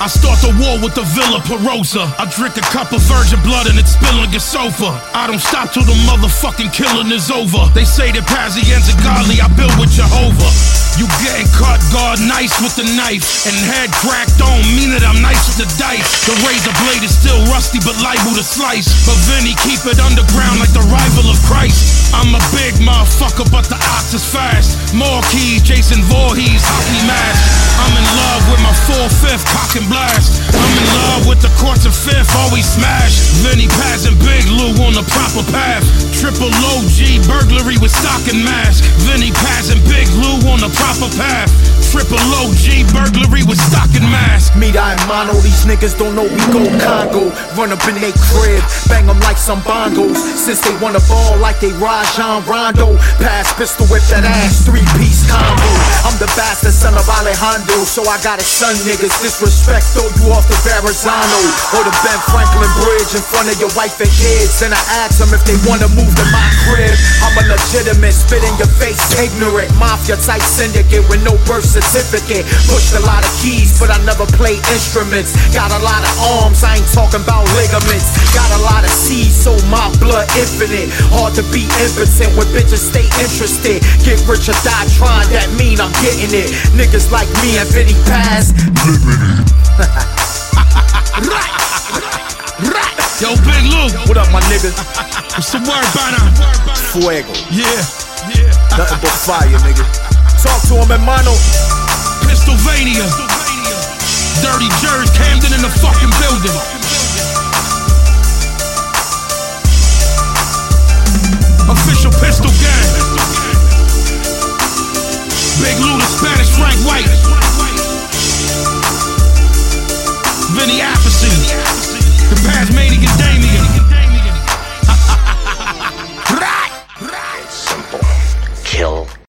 I start the war with the Villa Perosa. I drink a cup of virgin blood and it's spilling your sofa. I don't stop till the motherfucking killing is over. They say that Pazienza godly, I build with Jehovah. You getting caught guard nice with the knife, and head cracked don't mean that I'm nice with the dice. The razor blade is still rusty but liable to slice, but Vinny keep it underground like the rival of Christ. I'm a big motherfucker but the ox is fast. More keys, Jason Voorhees, hockey mask. I'm in love with my 4/5 cock and blast. I'm in love with the courts of fifth, always smash. Vinny Paz and Big Lou on the proper path. Triple OG burglary with stock and mask. Vinny Paz and Big Lou on the proper path. Triple OG burglary with stock and mask. Mira hermano, these niggas don't know we go Congo. Run up in they crib, bang them like some bongos. Since they wanna ball like they Rajon Rondo. Pass pistol whip that ass, 3-piece combo. I'm the bastard son of Alejandro, so I got a son niggas. Disrespect, throw you off the Verrazano or the Ben Franklin Bridge in front of your wife and kids. And I ask them if they wanna move to my crib. I'm a legitimate, spit in your face, ignorant mafia type syndicate with no birth certificate. Pushed a lot of keys, but I never played instruments. Got a lot of arms, I ain't talking about ligaments. Got a lot of seeds, so my blood infinite. Hard to be impotent when bitches stay interested. Get rich or die trying, that mean I'm getting it. Niggas like me and Vinny Paz. Yo, Big Lou. What up, my nigga? What's the word, Bana? Fuego. Yeah. Nothing but fire, nigga. Talk to him, hermano. Pennsylvania. Dirty Jersey, Camden in the fucking building. Official pistol gang.